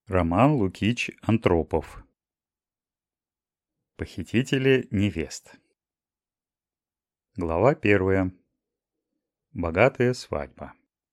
Роман Лукич Антропов. Похитители невест. Глава 1. Богатая свадьба.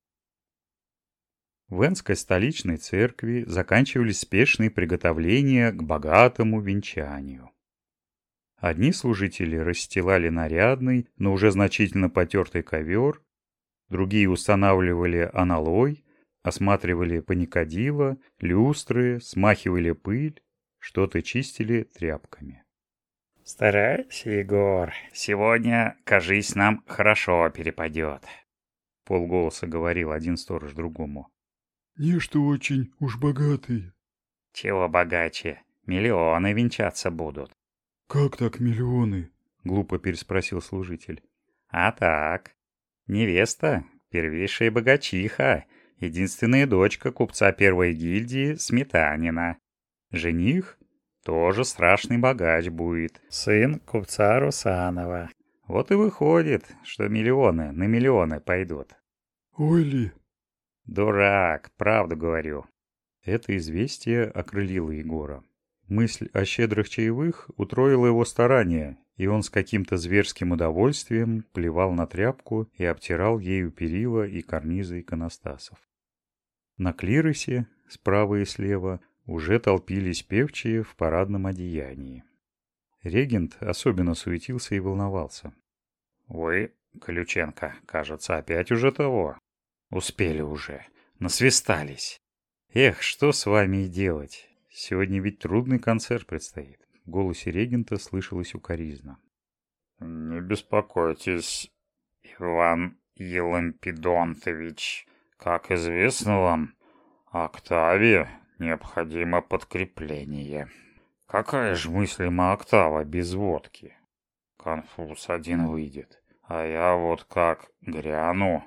В Энской столичной церкви заканчивались спешные приготовления к богатому венчанию. Одни служители расстилали нарядный, но уже значительно потертый ковер, другие устанавливали аналой, осматривали паникадило, люстры, смахивали пыль, что-то чистили тряпками. «Старайся, Егор. Сегодня, кажись, нам хорошо перепадет», — полголоса говорил один сторож другому. «Нечто очень уж богатые». «Чего богаче? Миллионы венчаться будут». «Как так миллионы?» — глупо переспросил служитель. «А так. Невеста — первейшая богачиха, единственная дочка купца первой гильдии Сметанина. Жених — тоже страшный богач будет, сын купца Русанова. Вот и выходит, что миллионы на миллионы пойдут». «Ой ли!» «Дурак, правду говорю». Это известие окрылило Егора. Мысль о щедрых чаевых утроила его старания, и он с каким-то зверским удовольствием плевал на тряпку и обтирал ею перила и карнизы иконостасов. На клиросе, справа и слева, уже толпились певчие в парадном одеянии. Регент особенно суетился и волновался. «Вы, Ключенко, кажется, опять уже того. Успели уже. Насвистались. Эх, что с вами и делать? Сегодня ведь трудный концерт предстоит». В голосе регента слышалась укоризна. «Не беспокойтесь, Иван Елампидонтович. Как известно вам, октаве необходимо подкрепление. Какая же мыслима октава без водки? Конфуз один выйдет, а я вот как гряну».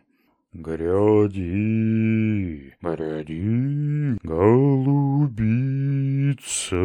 «Гряди, гряди, голубица».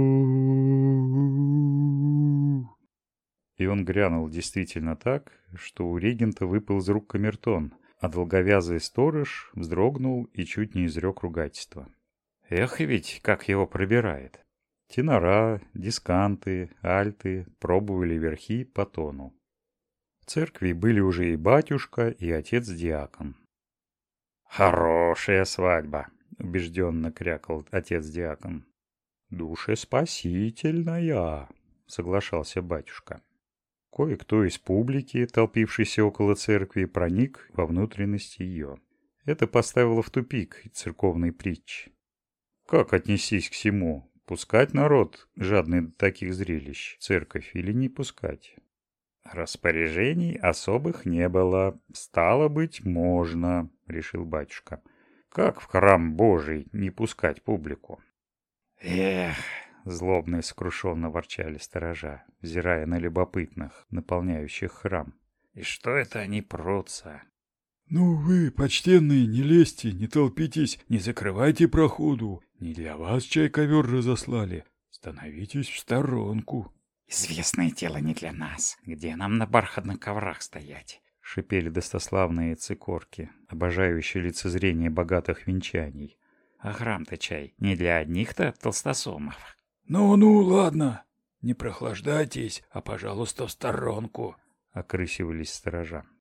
И он грянул действительно так, что у регента выпал из рук камертон, а долговязый сторож вздрогнул и чуть не изрек ругательства. Эх, ведь как его пробирает. Тенора, дисканты, альты пробовали верхи по тону. В церкви были уже и батюшка, и отец-диакон. «Хорошая свадьба», — убежденно крякал отец-диакон. «Душеспасительная», — соглашался батюшка. Кое-кто из публики, толпившейся около церкви, проник во внутренности ее. Это поставило в тупик церковный притч. Как отнестись к всему? Пускать народ, жадный до таких зрелищ, церковь, или не пускать? «Распоряжений особых не было. Стало быть, можно», — решил батюшка. «Как в храм Божий не пускать публику?» «Эх!» — злобно и сокрушенно ворчали сторожа, взирая на любопытных, наполняющих храм. «И что это они прутся?» «Ну вы, почтенные, не лезьте, не толпитесь, не закрывайте проходу. Не для вас чай ковер разослали. Становитесь в сторонку». «Известное дело не для нас. Где нам на бархатных коврах стоять?» — шипели достославные цикорки, обожающие лицезрение богатых венчаний. «А храм-то чай не для одних-то толстосумов». «Ну-ну, ладно. Не прохлаждайтесь, а, пожалуйста, в сторонку», — окрысивались сторожа.